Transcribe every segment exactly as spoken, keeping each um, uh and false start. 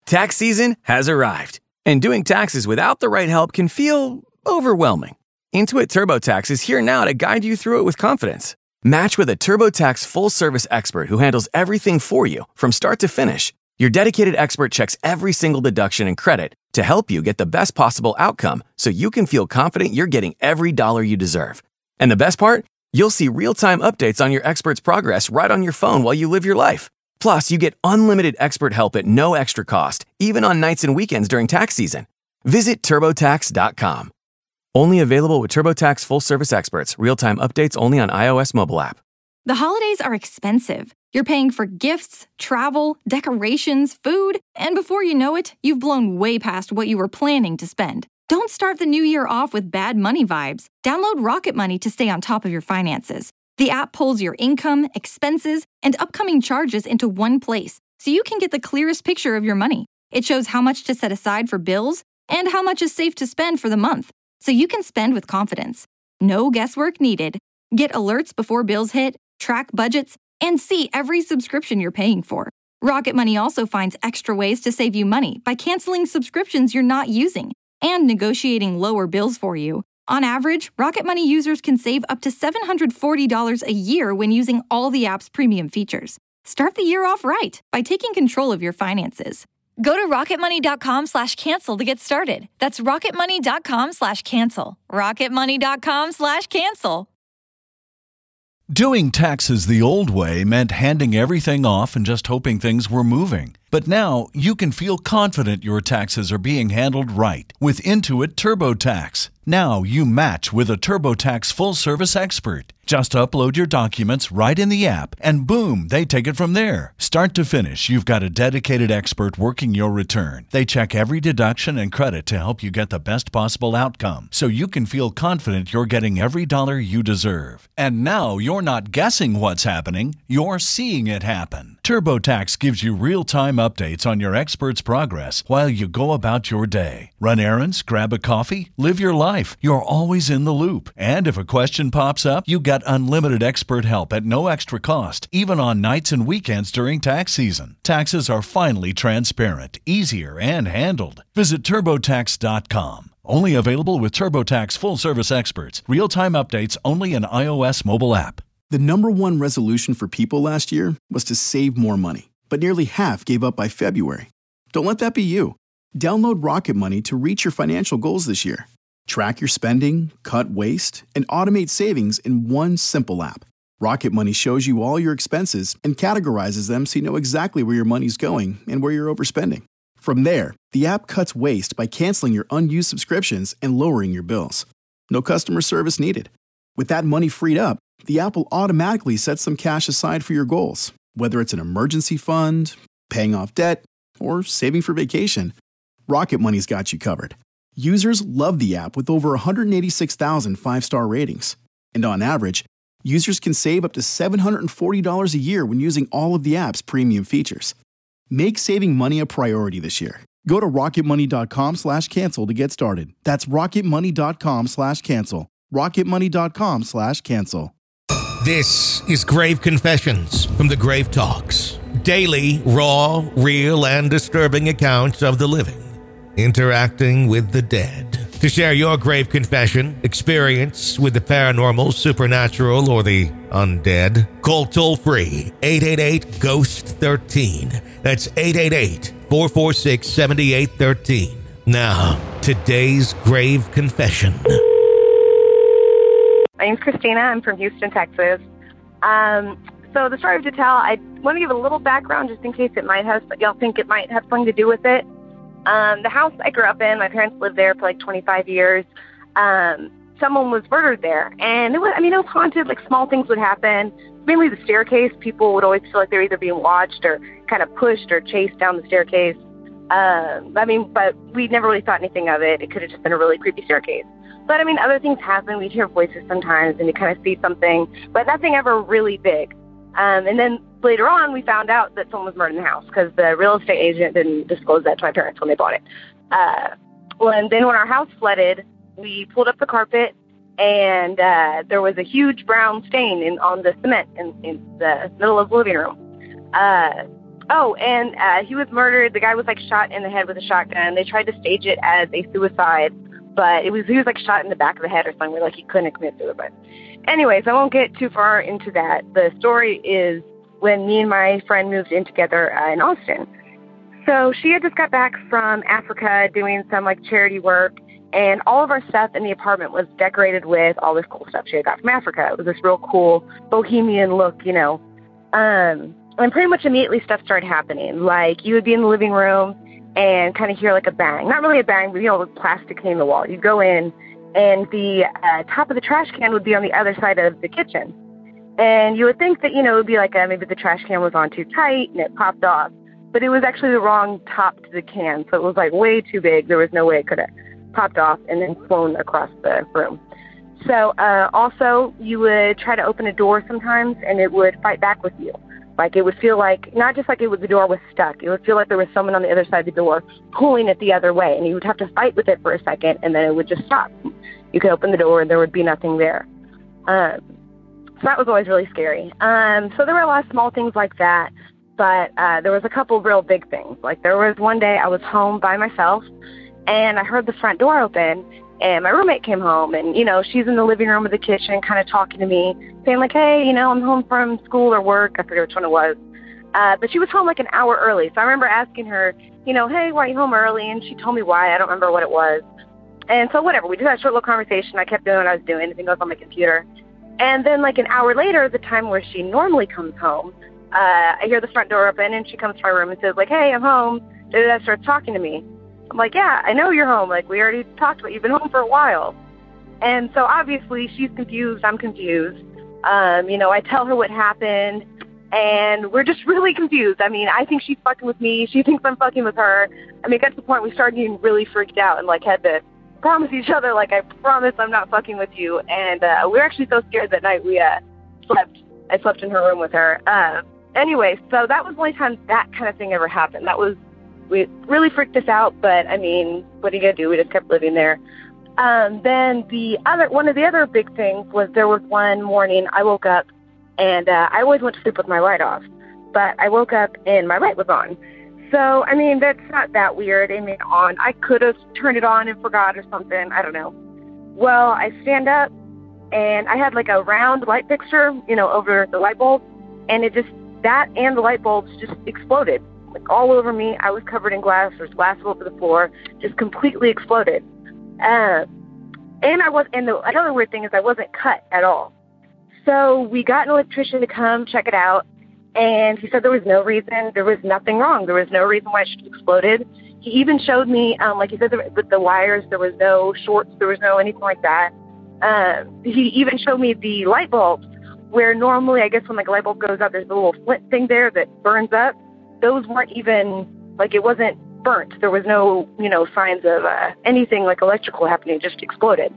Tax season has arrived, and doing taxes without the right help can feel overwhelming. Intuit TurboTax is here now to guide you through it with confidence. Match with a TurboTax full-service expert who handles everything for you from start to finish. Your dedicated expert checks every single deduction and credit to help you get the best possible outcome so you can feel confident you're getting every dollar you deserve. And the best part? You'll see real-time updates on your expert's progress right on your phone while you live your life. Plus, you get unlimited expert help at no extra cost, even on nights and weekends during tax season. Visit TurboTax dot com. Only available with TurboTax full-service experts. Real-time updates only on iOS mobile app. The holidays are expensive. You're paying for gifts, travel, decorations, food, and before you know it, you've blown way past what you were planning to spend. Don't start the new year off with bad money vibes. Download Rocket Money to stay on top of your finances. The app pulls your income, expenses, and upcoming charges into one place, so you can get the clearest picture of your money. It shows how much to set aside for bills and how much is safe to spend for the month, so you can spend with confidence. No guesswork needed. Get alerts before bills hit, track budgets, and see every subscription you're paying for. Rocket Money also finds extra ways to save you money by canceling subscriptions you're not using and negotiating lower bills for you. On average, Rocket Money users can save up to seven hundred forty dollars a year when using all the app's premium features. Start the year off right by taking control of your finances. Go to rocketmoney.com slash cancel to get started. That's rocketmoney.com slash cancel. rocketmoney.com slash cancel. Doing taxes the old way meant handing everything off and just hoping things were moving. But now you can feel confident your taxes are being handled right with Intuit TurboTax. Now you match with a TurboTax full-service expert. Just upload your documents right in the app, and boom, they take it from there. Start to finish, you've got a dedicated expert working your return. They check every deduction and credit to help you get the best possible outcome, so you can feel confident you're getting every dollar you deserve. And now you're not guessing what's happening, you're seeing it happen. TurboTax gives you real-time updates on your expert's progress while you go about your day. Run errands, grab a coffee, live your life. You're always in the loop. And if a question pops up, you get unlimited expert help at no extra cost, even on nights and weekends during tax season. Taxes are finally transparent, easier, and handled. Visit TurboTax dot com. Only available with TurboTax full-service experts. Real-time updates only in iOS mobile app. The number one resolution for people last year was to save more money, but nearly half gave up by February. Don't let that be you. Download Rocket Money to reach your financial goals this year. Track your spending, cut waste, and automate savings in one simple app. Rocket Money shows you all your expenses and categorizes them so you know exactly where your money's going and where you're overspending. From there, the app cuts waste by canceling your unused subscriptions and lowering your bills. No customer service needed. With that money freed up, the app will automatically set some cash aside for your goals, whether it's an emergency fund, paying off debt, or saving for vacation. Rocket Money's got you covered. Users love the app with over one hundred eighty-six thousand five-star ratings. And on average, users can save up to seven hundred forty dollars a year when using all of the app's premium features. Make saving money a priority this year. Go to rocketmoney.com slash cancel to get started. That's rocketmoney.com slash cancel. rocketmoney.com slash cancel. This is Grave Confessions from the Grave Talks. Daily, raw, real, and disturbing accounts of the living interacting with the dead. To share your grave confession, experience with the paranormal, supernatural, or the undead, call toll-free eight eight eight, ghost one three. That's eight eight eight, four four six, seven eight one three. Now, today's grave confession. My name's Christina. I'm from Houston, Texas. Um, so the story I have to tell, I want to give a little background just in case it might have, y'all think it might have something to do with it. Um, the house I grew up in, my parents lived there for like twenty-five years. Um, someone was murdered there. And it was, I mean, it was haunted. Like small things would happen. Mainly the staircase. People would always feel like they were either being watched or kind of pushed or chased down the staircase. Um, I mean, but we never really thought anything of it. It could have just been a really creepy staircase. But I mean, other things happen. We'd hear voices sometimes and you kind of see something, but nothing ever really big. Um, and then later on, we found out that someone was murdered in the house because the real estate agent didn't disclose that to my parents when they bought it. Uh, well, and then when our house flooded, we pulled up the carpet, and uh, there was a huge brown stain in, on the cement in, in the middle of the living room. Uh, Oh, and uh, he was murdered. The guy was like shot in the head with a shotgun. They tried to stage it as a suicide, but it was he was like shot in the back of the head or something. Like he couldn't commit suicide. Anyways, I won't get too far into that. The story is when me and my friend moved in together uh, in Austin. So she had just got back from Africa doing some like charity work, and all of our stuff in the apartment was decorated with all this cool stuff she had got from Africa. It was this real cool bohemian look, you know. Um, and pretty much immediately stuff started happening. Like you would be in the living room and kind of hear like a bang. Not really a bang, but you know, with plastic hitting the wall. You'd go in and the uh, top of the trash can would be on the other side of the kitchen. And you would think that, you know, it would be like a, maybe the trash can was on too tight and it popped off. But it was actually the wrong top to the can. So it was like way too big. There was no way it could have popped off and then flown across the room. So uh, also you would try to open a door sometimes and it would fight back with you. Like it would feel like, not just like it was the door was stuck, it would feel like there was someone on the other side of the door pulling it the other way, and you would have to fight with it for a second and then it would just stop. You could open the door and there would be nothing there. Um, so that was always really scary. Um, so there were a lot of small things like that, but uh, there was a couple real big things. Like there was one day I was home by myself and I heard the front door open. And my roommate came home, and, you know, she's in the living room of the kitchen kind of talking to me, saying, like, hey, you know, I'm home from school or work. I forget which one it was. Uh, but she was home like an hour early. So I remember asking her, you know, hey, why are you home early? And she told me why. I don't remember what it was. And so whatever. We just had a short little conversation. I kept doing what I was doing. Everything goes on my computer. And then like an hour later, the time where she normally comes home, uh, I hear the front door open, and she comes to my room and says, like, hey, I'm home. And starts talking to me. I'm like, yeah, I know you're home. Like, we already talked about it. You've been home for a while. And so obviously she's confused. I'm confused. Um, you know, I tell her what happened, and we're just really confused. I mean, I think she's fucking with me. She thinks I'm fucking with her. I mean, it got to the point we started getting really freaked out and, like, had to promise each other, like, I promise I'm not fucking with you. And uh, we were actually so scared that night we uh, slept. I slept in her room with her. Uh, anyway, so that was the only time that kind of thing ever happened. That was We really freaked us out, but I mean, what are you gonna do? We just kept living there. Um, then the other, one of the other big things was there was one morning I woke up, and uh, I always went to sleep with my light off, but I woke up and my light was on. So I mean, that's not that weird. I mean, on. I could have turned it on and forgot or something. I don't know. Well, I stand up, and I had like a round light fixture, you know, over the light bulb, and it just that and the light bulbs just exploded. Like all over me. I was covered in glass. There's glass all over the floor. Just completely exploded. Uh, and I was. And the another weird thing is I wasn't cut at all. So we got an electrician to come check it out, and he said there was no reason. There was nothing wrong. There was no reason why it should have exploded. He even showed me, um, like he said, there, with the wires, there was no shorts. There was no anything like that. Uh, he even showed me the light bulbs, where normally, I guess when like a light bulb goes out, there's a little flint thing there that burns up. Those weren't even, like, it wasn't burnt. There was no, you know, signs of uh, anything like electrical happening. It just exploded.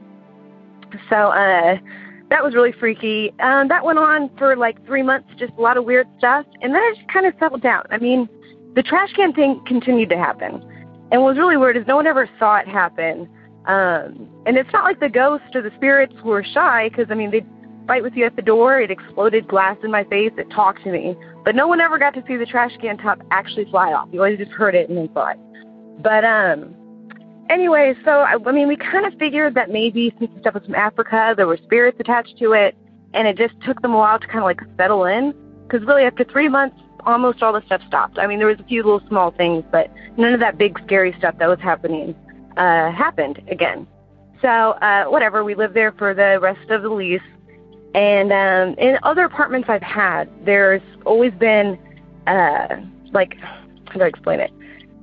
So uh, that was really freaky. Um, that went on for like three months, just a lot of weird stuff. And then it just kind of settled down. I mean, the trash can thing continued to happen. And what was really weird is no one ever saw it happen. Um, and it's not like the ghosts or the spirits were shy, because, I mean, they'd fight with you at the door. It exploded glass in my face. It talked to me. But no one ever got to see the trash can top actually fly off. You always just heard it and then saw it. But um, anyway, so, I, I mean, we kind of figured that maybe since the stuff was from Africa, there were spirits attached to it, and it just took them a while to kind of, like, settle in. Because really, after three months, almost all the stuff stopped. I mean, there was a few little small things, but none of that big, scary stuff that was happening uh, happened again. So, uh, whatever, we lived there for the rest of the lease. And um, in other apartments I've had, there's always been, uh, like, how do I explain it?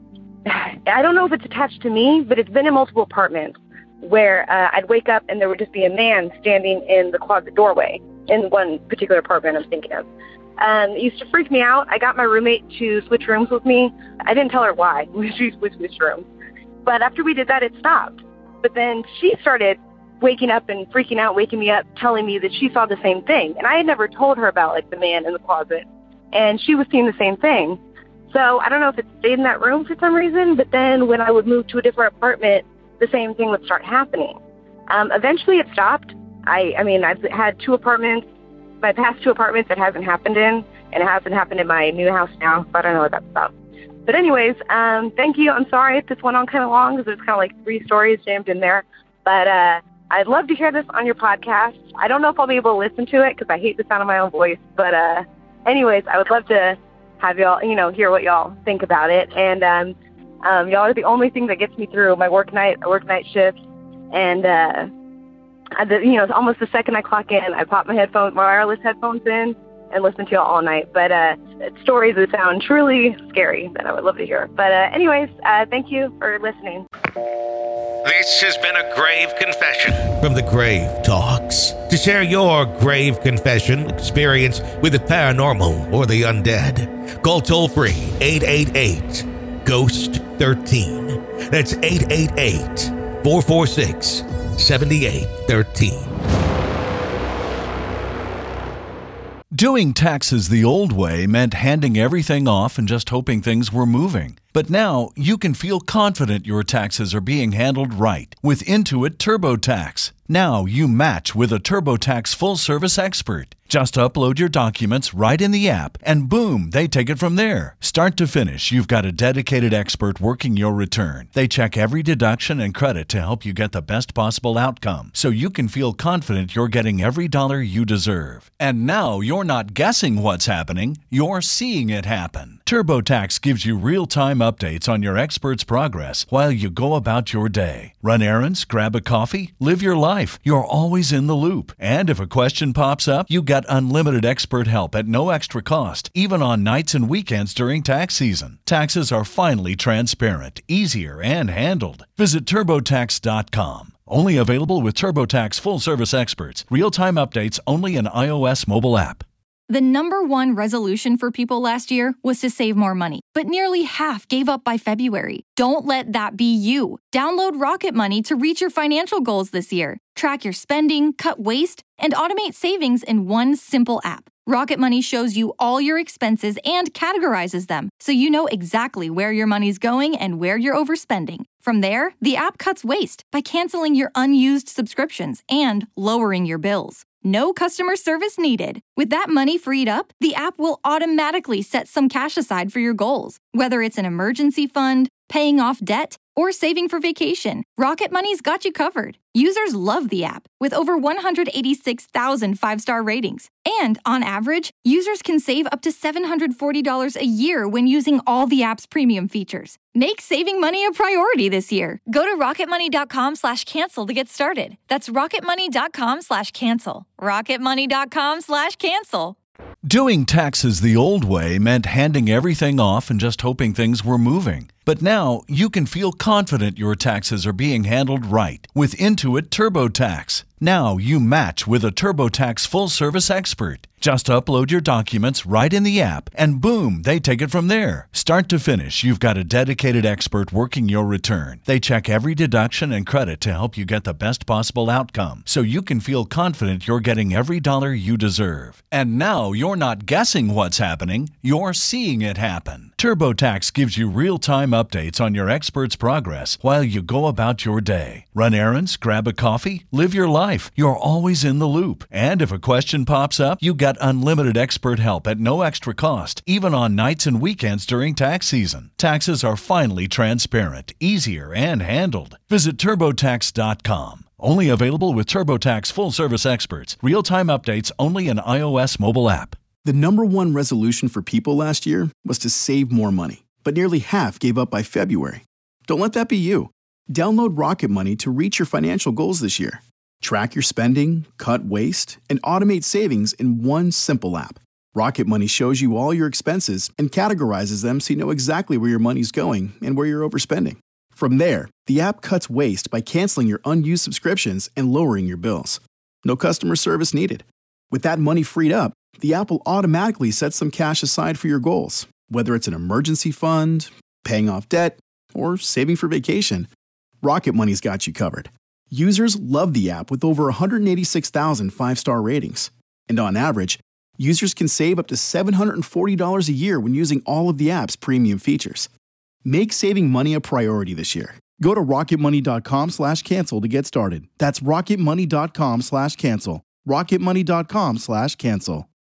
I don't know if it's attached to me, but it's been in multiple apartments where uh, I'd wake up and there would just be a man standing in the closet doorway in one particular apartment I'm thinking of. Um, it used to freak me out. I got my roommate to switch rooms with me. I didn't tell her why. We switched switch rooms. But after we did that, it stopped. But then she started waking up and freaking out, waking me up, telling me that she saw the same thing. And I had never told her about, like, the man in the closet. And she was seeing the same thing. So I don't know if it stayed in that room for some reason, but then when I would move to a different apartment, the same thing would start happening. Um, eventually it stopped. I, I mean, I've had two apartments, my past two apartments it hasn't happened in. and it hasn't happened in my new house now, so I don't know what that's about. But anyways, um, thank you. I'm sorry if this went on kind of long because there's kind of like three stories jammed in there. But uh, I'd love to hear this on your podcast. I don't know if I'll be able to listen to it because I hate the sound of my own voice. But uh, anyways, I would love to have y'all, you know, hear what y'all think about it. And um, um, y'all are the only thing that gets me through my work night, I work night shift. And, uh, I, you know, it's almost the second I clock in, I pop my headphones, my wireless headphones in, and listen to y'all all night. But uh, stories that sound truly scary that I would love to hear. But uh, anyways, uh, thank you for listening. This has been a grave confession from the Grave Talks. To share your grave confession experience with the paranormal or the undead, call toll-free eight eight eight, ghost thirteen. That's eight eight eight, four four six, seven eight one three. Doing taxes the old way meant handing everything off and just hoping things were moving. But now you can feel confident your taxes are being handled right with Intuit TurboTax. Now you match with a TurboTax full-service expert. Just upload your documents right in the app, and boom, they take it from there. Start to finish, you've got a dedicated expert working your return. They check every deduction and credit to help you get the best possible outcome, so you can feel confident you're getting every dollar you deserve. And now you're not guessing what's happening, you're seeing it happen. TurboTax gives you real-time updates on your expert's progress while you go about your day. Run errands, grab a coffee, live your life. You're always in the loop. And if a question pops up, you get unlimited expert help at no extra cost, even on nights and weekends during tax season. Taxes are finally transparent, easier, and handled. Visit TurboTax dot com. Only available with TurboTax full-service experts. Real-time updates only in iOS mobile app. The number one resolution for people last year was to save more money, but nearly half gave up by February. Don't let that be you. Download Rocket Money to reach your financial goals this year. Track your spending, cut waste, and automate savings in one simple app. Rocket Money shows you all your expenses and categorizes them, so you know exactly where your money's going and where you're overspending. From there, the app cuts waste by canceling your unused subscriptions and lowering your bills. No customer service needed. With that money freed up, the app will automatically set some cash aside for your goals. Whether it's an emergency fund, paying off debt, or saving for vacation, Rocket Money's got you covered. Users love the app, with over one hundred eighty-six thousand five-star ratings. And on average, users can save up to seven hundred forty dollars a year when using all the app's premium features. Make saving money a priority this year. Go to rocketmoney.com slash cancel to get started. That's rocketmoney.com slash cancel. rocketmoney.com slash cancel. Doing taxes the old way meant handing everything off and just hoping things were moving. But now you can feel confident your taxes are being handled right with Intuit TurboTax. Now you match with a TurboTax full-service expert. Just upload your documents right in the app, and boom, they take it from there. Start to finish, you've got a dedicated expert working your return. They check every deduction and credit to help you get the best possible outcome, so you can feel confident you're getting every dollar you deserve. And now you're not guessing what's happening, you're seeing it happen. TurboTax gives you real-time updates on your expert's progress while you go about your day. Run errands, grab a coffee, live your life. You're always in the loop. And if a question pops up, you get unlimited expert help at no extra cost, even on nights and weekends during tax season. Taxes are finally transparent, easier, and handled. Visit TurboTax dot com. Only available with TurboTax full-service experts. Real-time updates only in iOS mobile app. The number one resolution for people last year was to save more money, but nearly half gave up by February. Don't let that be you. Download Rocket Money to reach your financial goals this year. Track your spending, cut waste, and automate savings in one simple app. Rocket Money shows you all your expenses and categorizes them so you know exactly where your money's going and where you're overspending. From there, the app cuts waste by canceling your unused subscriptions and lowering your bills. No customer service needed. With that money freed up, the app will automatically set some cash aside for your goals, whether it's an emergency fund, paying off debt, or saving for vacation. Rocket Money's got you covered. Users love the app with over one hundred eighty-six thousand five-star ratings. And on average, users can save up to seven hundred forty dollars a year when using all of the app's premium features. Make saving money a priority this year. Go to rocketmoney.com slash cancel to get started. That's rocketmoney.com slash cancel. rocketmoney.com slash cancel.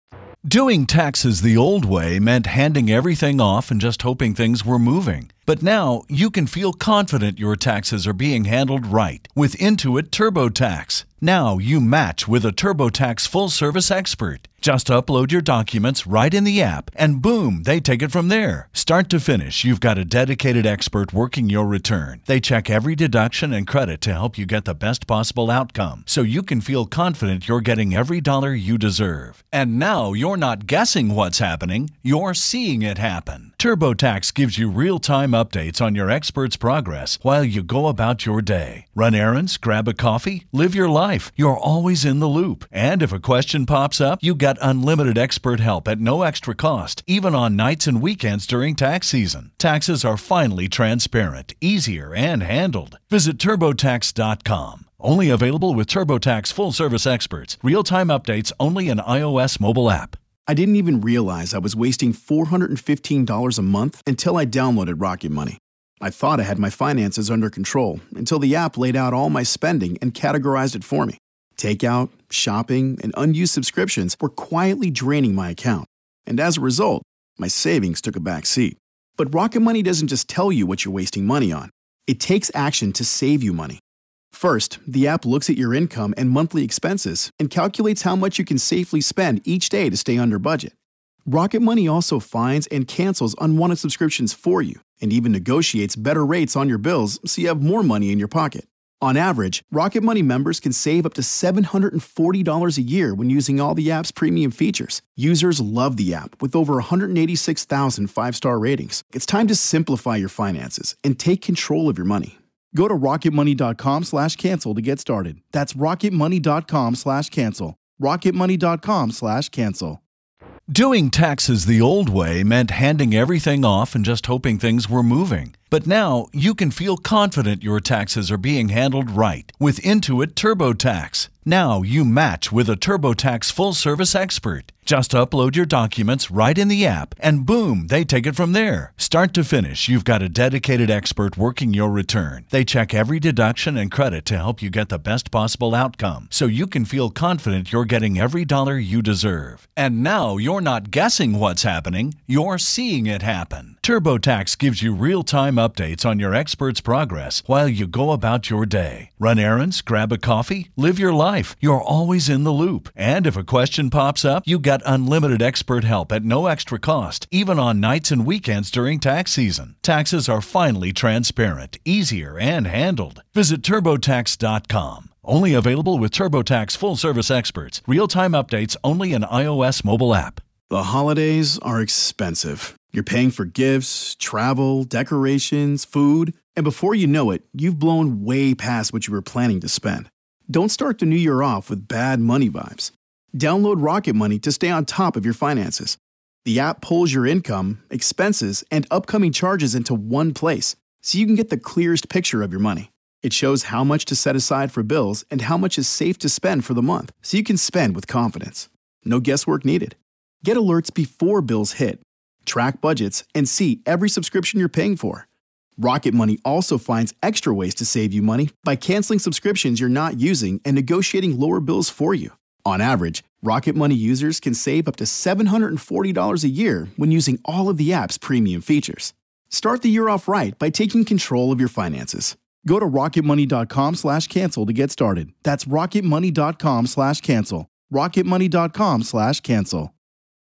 Doing taxes the old way meant handing everything off and just hoping things were moving. But now you can feel confident your taxes are being handled right with Intuit TurboTax. Now you match with a TurboTax full-service expert. Just upload your documents right in the app, and boom, they take it from there. Start to finish, you've got a dedicated expert working your return. They check every deduction and credit to help you get the best possible outcome, so you can feel confident you're getting every dollar you deserve. And now you're not guessing what's happening, you're seeing it happen. TurboTax gives you real-time updates on your expert's progress while you go about your day. Run errands, grab a coffee, live your life. You're always in the loop. And if a question pops up, you get unlimited expert help at no extra cost, even on nights and weekends during tax season. Taxes are finally transparent, easier, and handled. Visit TurboTax dot com. Only available with TurboTax full-service experts. Real-time updates only in iOS mobile app. I didn't even realize I was wasting four hundred fifteen dollars a month until I downloaded Rocket Money. I thought I had my finances under control until the app laid out all my spending and categorized it for me. Takeout, shopping, and unused subscriptions were quietly draining my account. And as a result, my savings took a back seat. But Rocket Money doesn't just tell you what you're wasting money on. It takes action to save you money. First, the app looks at your income and monthly expenses and calculates how much you can safely spend each day to stay under budget. Rocket Money also finds and cancels unwanted subscriptions for you and even negotiates better rates on your bills so you have more money in your pocket. On average, Rocket Money members can save up to seven hundred forty dollars a year when using all the app's premium features. Users love the app with over one hundred eighty-six thousand five-star ratings. It's time to simplify your finances and take control of your money. Go to rocketmoney.com slash cancel to get started. That's rocketmoney.com slash cancel. rocketmoney.com slash cancel. Doing taxes the old way meant handing everything off and just hoping things were moving. But now you can feel confident your taxes are being handled right with Intuit TurboTax. Now you match with a TurboTax full-service expert. Just upload your documents right in the app, and boom, they take it from there. Start to finish, you've got a dedicated expert working your return. They check every deduction and credit to help you get the best possible outcome, so you can feel confident you're getting every dollar you deserve. And now you're not guessing what's happening, you're seeing it happen. TurboTax gives you real-time updates on your expert's progress while you go about your day. Run errands, grab a coffee, live your life. You're always in the loop. And if a question pops up, you get unlimited expert help at no extra cost, even on nights and weekends during tax season. Taxes are finally transparent, easier, and handled. Visit TurboTax dot com. Only available with TurboTax full-service experts. Real-time updates only in iOS mobile app. The holidays are expensive. You're paying for gifts, travel, decorations, food, and before you know it, you've blown way past what you were planning to spend. Don't start the new year off with bad money vibes. Download Rocket Money to stay on top of your finances. The app pulls your income, expenses, and upcoming charges into one place, so you can get the clearest picture of your money. It shows how much to set aside for bills and how much is safe to spend for the month, so you can spend with confidence. No guesswork needed. Get alerts before bills hit. Track budgets and see every subscription you're paying for. Rocket Money also finds extra ways to save you money by canceling subscriptions you're not using and negotiating lower bills for you. On average, Rocket Money users can save up to seven hundred forty dollars a year when using all of the app's premium features. Start the year off right by taking control of your finances. Go to rocketmoney.com slash cancel to get started. That's rocketmoney.com slash cancel. rocketmoney.com slash cancel.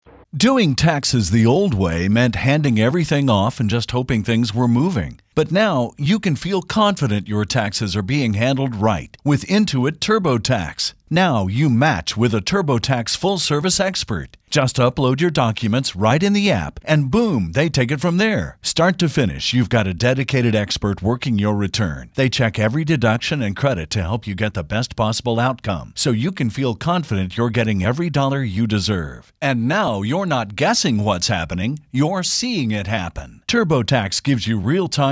Doing taxes the old way meant handing everything off and just hoping things were moving. But now you can feel confident your taxes are being handled right with Intuit TurboTax. Now you match with a TurboTax full-service expert. Just upload your documents right in the app, and boom, they take it from there. Start to finish, you've got a dedicated expert working your return. They check every deduction and credit to help you get the best possible outcome, so you can feel confident you're getting every dollar you deserve. And now you're not guessing what's happening, you're seeing it happen. TurboTax gives you real-time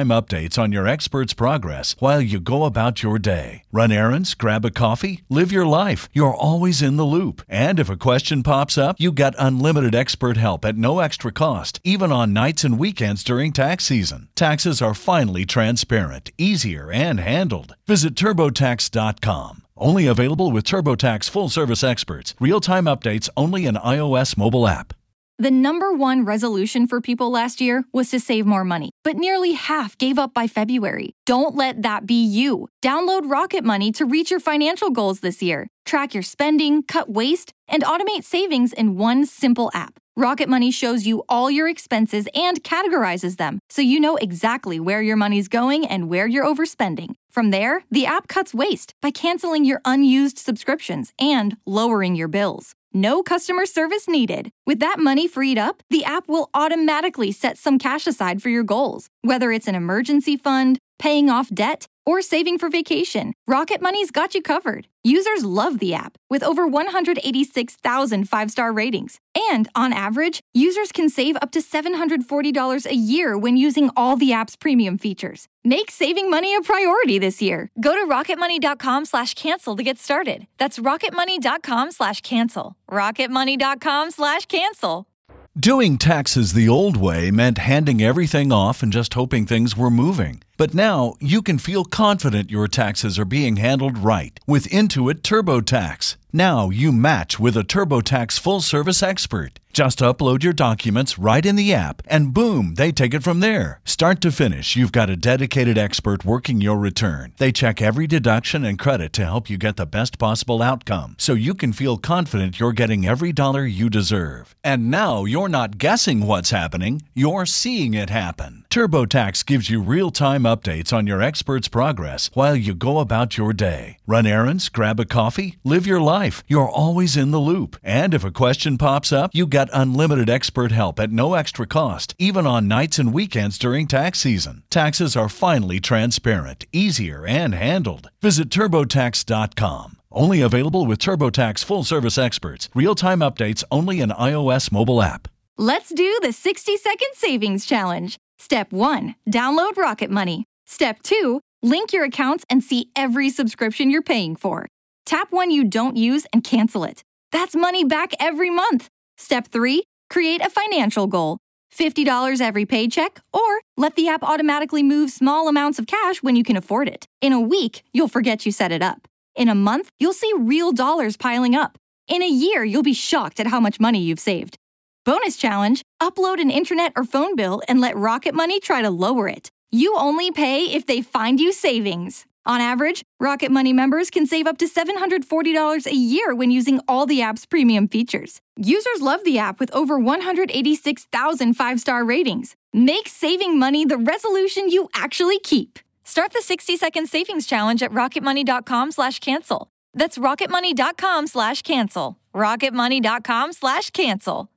real-time updates on your expert's progress while you go about your day. Run errands, grab a coffee, live your life. You're always in the loop. And if a question pops up, you get unlimited expert help at no extra cost, even on nights and weekends during tax season. Taxes are finally transparent, easier, and handled. Visit TurboTax dot com. Only available with TurboTax full-service experts. Real-time updates only in iOS mobile app. The number one resolution for people last year was to save more money, but nearly half gave up by February. Don't let that be you. Download Rocket Money to reach your financial goals this year. Track your spending, cut waste, and automate savings in one simple app. Rocket Money shows you all your expenses and categorizes them, so you know exactly where your money's going and where you're overspending. From there, the app cuts waste by canceling your unused subscriptions and lowering your bills. No customer service needed. With that money freed up, the app will automatically set some cash aside for your goals. Whether it's an emergency fund, paying off debt, or saving for vacation, Rocket Money's got you covered. Users love the app, with over one hundred eighty-six thousand five-star ratings. And, on average, users can save up to seven hundred forty dollars a year when using all the app's premium features. Make saving money a priority this year. Go to rocketmoney.com slash cancel to get started. That's rocketmoney.com slash cancel. rocketmoney.com slash cancel. Doing taxes the old way meant handing everything off and just hoping things were moving. But now you can feel confident your taxes are being handled right with Intuit TurboTax. Now you match with a TurboTax full-service expert. Just upload your documents right in the app, and boom, they take it from there. Start to finish, you've got a dedicated expert working your return. They check every deduction and credit to help you get the best possible outcome, so you can feel confident you're getting every dollar you deserve. And now you're not guessing what's happening, you're seeing it happen. TurboTax gives you real-time updates on your expert's progress while you go about your day. Run errands, grab a coffee, live your life. You're always in the loop. And if a question pops up, you get unlimited expert help at no extra cost, even on nights and weekends during tax season. Taxes are finally transparent, easier, and handled. Visit TurboTax dot com. Only available with TurboTax full-service experts. Real-time updates only in iOS mobile app. Let's do the sixty-second savings challenge. Step one, download Rocket Money. Step two, link your accounts and see every subscription you're paying for. Tap one you don't use and cancel it. That's money back every month. Step three, create a financial goal. fifty dollars every paycheck, or let the app automatically move small amounts of cash when you can afford it. In a week, you'll forget you set it up. In a month, you'll see real dollars piling up. In a year, you'll be shocked at how much money you've saved. Bonus challenge, upload an internet or phone bill and let Rocket Money try to lower it. You only pay if they find you savings. On average, Rocket Money members can save up to seven hundred forty dollars a year when using all the app's premium features. Users love the app with over one hundred eighty-six thousand five-star ratings. Make saving money the resolution you actually keep. Start the sixty-second savings challenge at rocketmoney.com slash cancel. That's rocketmoney.com slash cancel. rocketmoney.com slash cancel.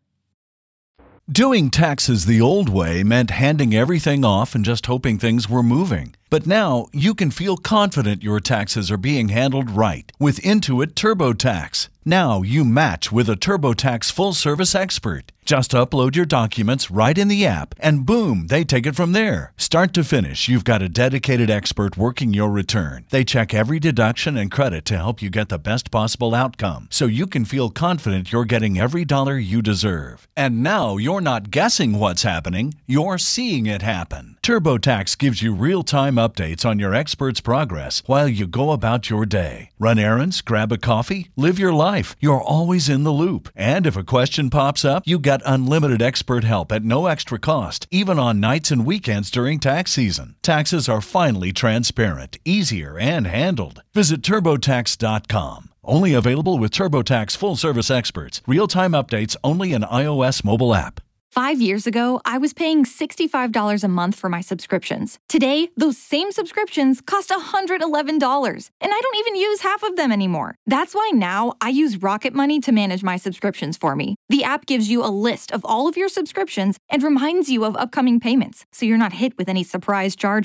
Doing taxes the old way meant handing everything off and just hoping things were moving. But now you can feel confident your taxes are being handled right with Intuit TurboTax. Now you match with a TurboTax full-service expert. Just upload your documents right in the app, and boom, they take it from there. Start to finish, you've got a dedicated expert working your return. They check every deduction and credit to help you get the best possible outcome, so you can feel confident you're getting every dollar you deserve. And now you're not guessing what's happening, you're seeing it happen. TurboTax gives you real-time updates on your expert's progress while you go about your day. Run errands, grab a coffee, live your life. You're always in the loop. And if a question pops up, you get unlimited expert help at no extra cost, even on nights and weekends during tax season. Taxes are finally transparent, easier, and handled. Visit TurboTax dot com. Only available with TurboTax full-service experts. Real-time updates only in iOS mobile app. Five years ago, I was paying sixty-five dollars a month for my subscriptions. Today, those same subscriptions cost one hundred eleven dollars, and I don't even use half of them anymore. That's why now I use Rocket Money to manage my subscriptions for me. The app gives you a list of all of your subscriptions and reminds you of upcoming payments, so you're not hit with any surprise charges.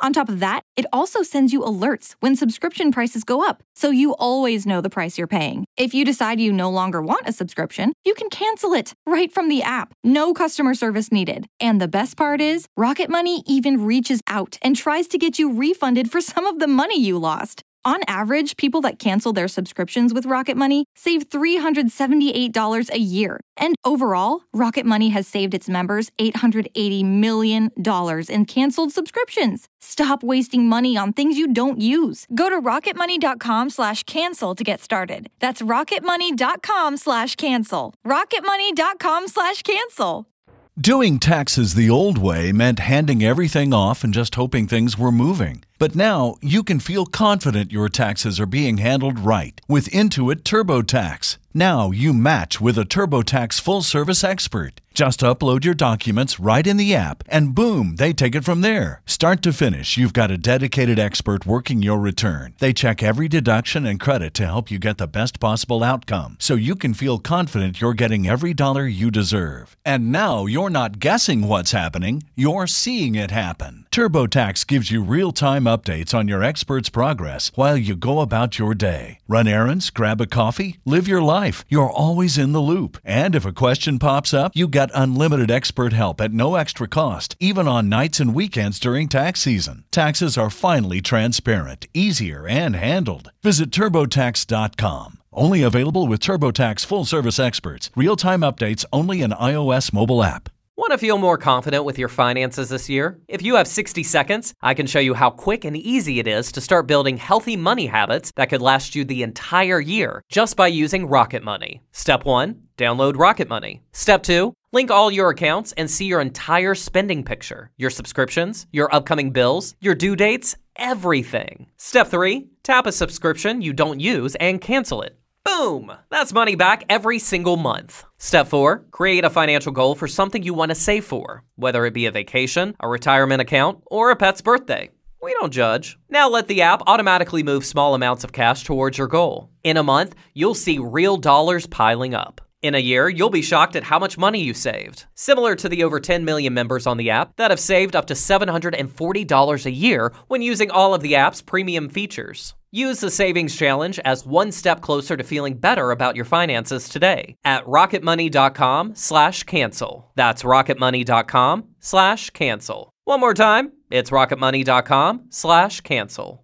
On top of that, it also sends you alerts when subscription prices go up, so you always know the price you're paying. If you decide you no longer want a subscription, you can cancel it right from the app. No customer service needed. And the best part is, Rocket Money even reaches out and tries to get you refunded for some of the money you lost. On average, people that cancel their subscriptions with Rocket Money save three hundred seventy-eight dollars a year. And overall, Rocket Money has saved its members eight hundred eighty million dollars in canceled subscriptions. Stop wasting money on things you don't use. Go to rocketmoney.com slash cancel to get started. That's rocketmoney.com slash cancel. rocketmoney.com slash cancel. Doing taxes the old way meant handing everything off and just hoping things were moving. But now you can feel confident your taxes are being handled right with Intuit TurboTax. Now you match with a TurboTax full-service expert. Just upload your documents right in the app, and boom, they take it from there. Start to finish, you've got a dedicated expert working your return. They check every deduction and credit to help you get the best possible outcome, so you can feel confident you're getting every dollar you deserve. And now you're not guessing what's happening, you're seeing it happen. TurboTax gives you real-time updates on your expert's progress while you go about your day. Run errands, grab a coffee, live your life. You're always in the loop. And if a question pops up, you get unlimited expert help at no extra cost, even on nights and weekends during tax season. Taxes are finally transparent, easier, and handled. Visit TurboTax dot com. Only available with TurboTax full-service experts. Real-time updates only in iOS mobile app. Want to feel more confident with your finances this year? If you have sixty seconds, I can show you how quick and easy it is to start building healthy money habits that could last you the entire year just by using Rocket Money. Step one, download Rocket Money. Step two, link all your accounts and see your entire spending picture, your subscriptions, your upcoming bills, your due dates, everything. Step three, tap a subscription you don't use and cancel it. Boom! That's money back every single month. Step four, create a financial goal for something you want to save for, whether it be a vacation, a retirement account, or a pet's birthday. We don't judge. Now let the app automatically move small amounts of cash towards your goal. In a month, you'll see real dollars piling up. In a year, you'll be shocked at how much money you saved. Similar to the over ten million members on the app that have saved up to seven hundred forty dollars a year when using all of the app's premium features. Use the Savings Challenge as one step closer to feeling better about your finances today at rocketmoney.com slash cancel. That's rocketmoney.com slash cancel. One more time, it's rocketmoney.com slash cancel.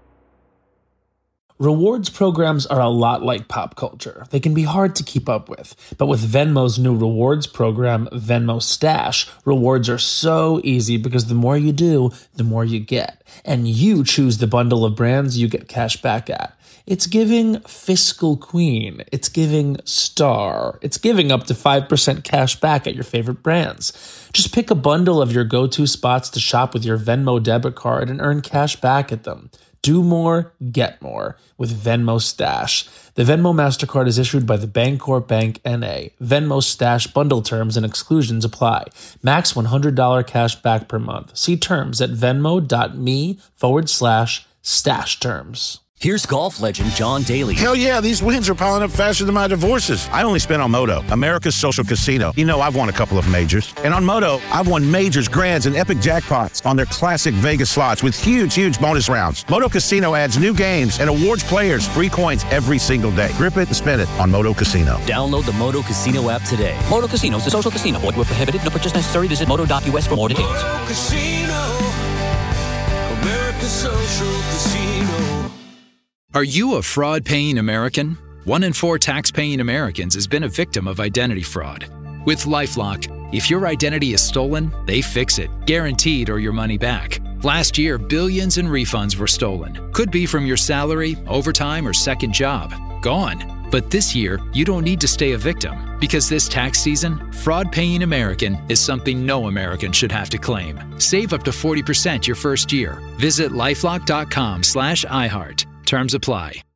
Rewards programs are a lot like pop culture. They can be hard to keep up with. But with Venmo's new rewards program, Venmo Stash, rewards are so easy because the more you do, the more you get. And you choose the bundle of brands you get cash back at. It's giving Fiscal Queen. It's giving Star. It's giving up to five percent cash back at your favorite brands. Just pick a bundle of your go-to spots to shop with your Venmo debit card and earn cash back at them. Do more, get more with Venmo Stash. The Venmo MasterCard is issued by the Bancorp Bank N A. Venmo Stash bundle terms and exclusions apply. Max one hundred dollars cash back per month. See terms at venmo.me forward slash stash terms. Here's golf legend John Daly. Hell yeah, these wins are piling up faster than my divorces. I only spent on Moto, America's social casino. You know, I've won a couple of majors. And on Moto, I've won majors, grands, and epic jackpots on their classic Vegas slots with huge, huge bonus rounds. Moto Casino adds new games and awards players free coins every single day. Grip it and spin it on Moto Casino. Download the Moto Casino app today. Moto Casino is a social casino. Void where prohibited. No purchase necessary. Visit moto dot u s for more details. Moto Casino, America's social casino. Are you a fraud-paying American? One in four tax-paying Americans has been a victim of identity fraud. With LifeLock, if your identity is stolen, they fix it, guaranteed or your money back. Last year, billions in refunds were stolen. Could be from your salary, overtime, or second job. Gone. But this year, you don't need to stay a victim, because this tax season, fraud-paying American is something no American should have to claim. Save up to forty percent your first year. Visit lifelock dot com slash iHeart. Terms apply.